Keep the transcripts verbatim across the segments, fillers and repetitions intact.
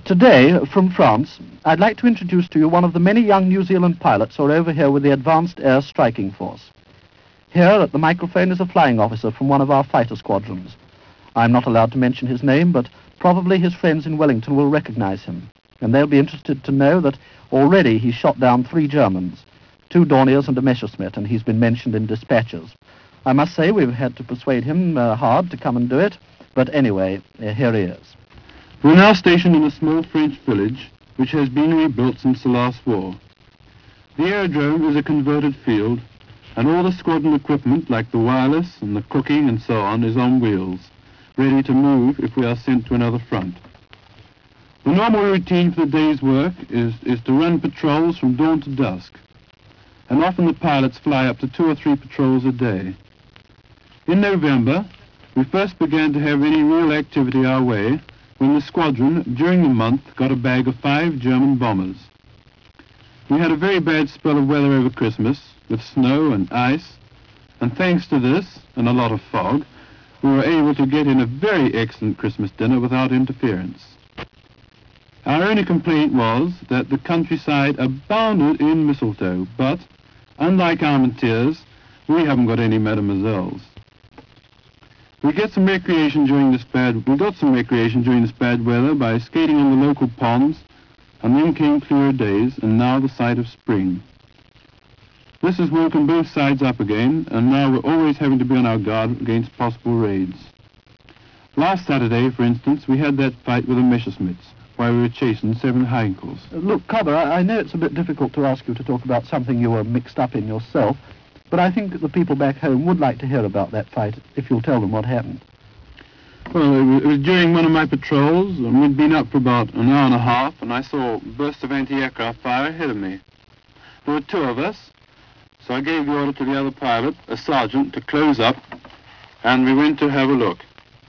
Today, from France, I'd like to introduce to you one of the many young New Zealand pilots who are over here with the Advanced Air Striking Force. Here at the microphone is a flying officer from one of our fighter squadrons. I'm not allowed to mention his name, but probably his friends in Wellington will recognize him, and they'll be interested to know that already he's shot down three Germans, two Dorniers and a Messerschmitt, and he's been mentioned in dispatches. I must say we've had to persuade him uh, hard to come and do it, but anyway, uh, here he is. We're now stationed in a small French village which has been rebuilt since the last war. The aerodrome is a converted field, and all the squadron equipment like the wireless and the cooking and so on is on wheels, ready to move if we are sent to another front. The normal routine for the day's work is, is to run patrols from dawn to dusk, and often the pilots fly up to two or three patrols a day. In November, we first began to have any real activity our way when the squadron, during the month, got a bag of five German bombers. We had a very bad spell of weather over Christmas, with snow and ice, and thanks to this, and a lot of fog, we were able to get in a very excellent Christmas dinner without interference. Our only complaint was that the countryside abounded in mistletoe, but, unlike Armentières, we haven't got any mademoiselles. We get some recreation during this bad. We got some recreation during this bad weather by skating on the local ponds, and then came clearer days, and now the sight of spring. This has woken both sides up again, and now we're always having to be on our guard against possible raids. Last Saturday, for instance, we had that fight with the Messerschmitts while we were chasing seven Heinkels. Uh, look, Cobber, I, I know it's a bit difficult to ask you to talk about something you were mixed up in yourself, but I think that the people back home would like to hear about that fight, if you'll tell them what happened. Well, it was, it was during one of my patrols, and we'd been up for about an hour and a half, and I saw bursts of anti-aircraft fire ahead of me. There were two of us, so I gave the order to the other pilot, a sergeant, to close up, and we went to have a look.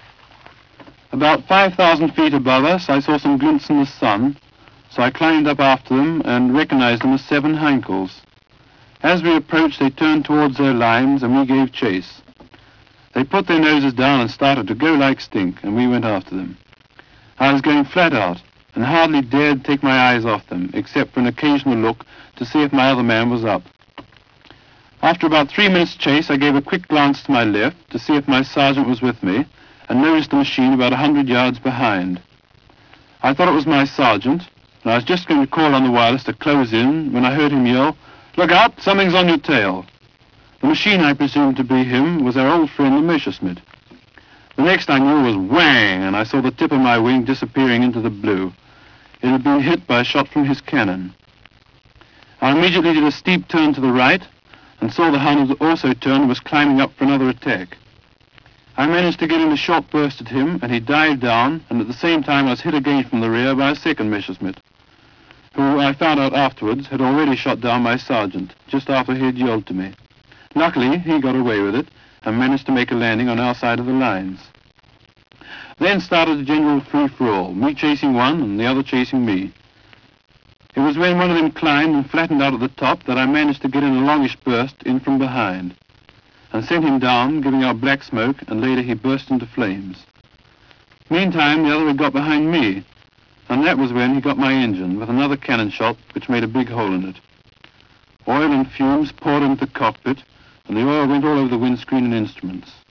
About five thousand feet above us, I saw some glints in the sun, so I climbed up after them and recognized them as seven Heinkels. As we approached, they turned towards their lines, and we gave chase. They put their noses down and started to go like stink, and we went after them. I was going flat out, and hardly dared take my eyes off them, except for an occasional look to see if my other man was up. After about three minutes' chase, I gave a quick glance to my left to see if my sergeant was with me, and noticed the machine about a hundred yards behind. I thought it was my sergeant, and I was just going to call on the wireless to close in when I heard him yell, "Look out, something's on your tail." The machine I presumed to be him was our old friend the Messerschmitt. The next I knew was whang, and I saw the tip of my wing disappearing into the blue. It had been hit by a shot from his cannon. I immediately did a steep turn to the right, and saw the Hun had also turned and was climbing up for another attack. I managed to get in a short burst at him, and he dived down, and at the same time I was hit again from the rear by a second Messerschmitt, who I found out afterwards had already shot down my sergeant, just after he had yelled to me. Luckily, he got away with it, and managed to make a landing on our side of the lines. Then started a general free-for-all, me chasing one and the other chasing me. It was when one of them climbed and flattened out at the top that I managed to get in a longish burst in from behind, and sent him down, giving out black smoke, and later he burst into flames. Meantime, the other had got behind me, and that was when he got my engine with another cannon shot which made a big hole in it. Oil and fumes poured into the cockpit, and the oil went all over the windscreen and instruments.